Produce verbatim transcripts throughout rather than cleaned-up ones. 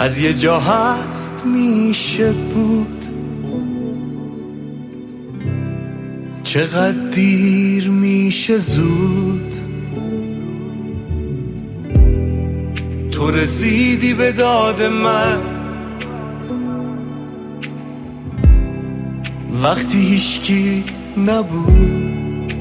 از یه جا هست میشه بود، چقدر دیر میشه زود. تو رسیدی به داد من وقتی هیچکی نبود.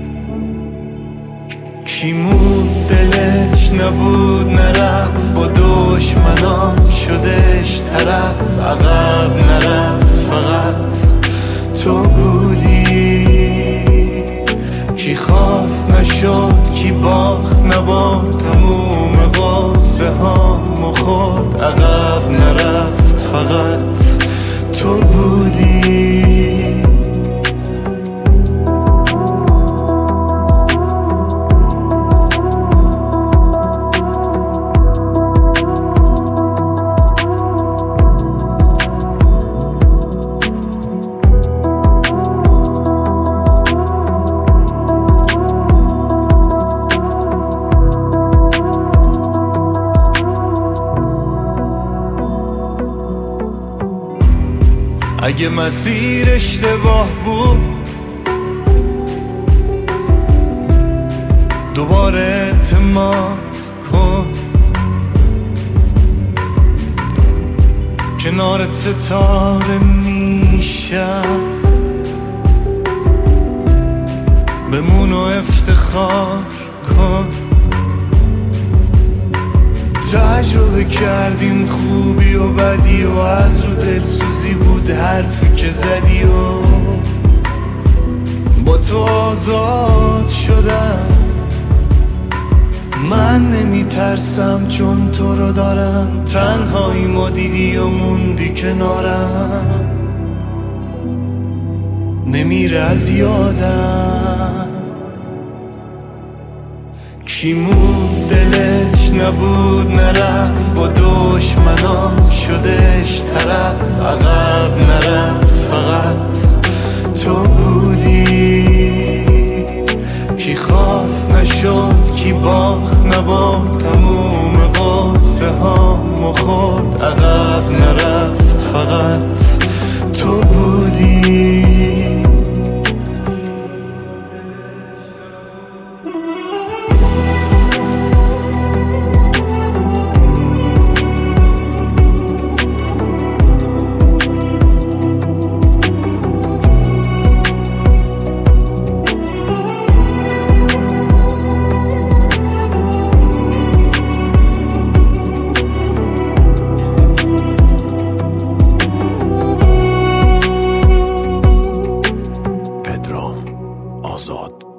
کی موند دلش نبود نرفت، با دشمنان شدش طرف، عقب نرفت فقط تو بودی. کی خواست نشد، کی باخت نبرد، تموم قصه ها مخورد، عقب نرفت فقط تو بودی. اگه مسیر اشتباه بود دوباره اعتماد کن، کنارت ستاره میشم، بمون و افتخار کن. تجربه کردیم خوبی و بدی و از رو دلسوزی بود حرفی که زدی و با تو آزاد شدم. من نمی ترسم چون تو رو دارم، تنهایی ما دیدی و موندی کنارم، نمیره از یادم. کی موند دلش نبود نرفت، با دشمنان شدش طرف، عقب نرفت فقط تو بودی. کی خواست نشد، کی باخت نبرد، تموم قصه ها مخورد، عقب نرفت فقط تو بودی. آزاد.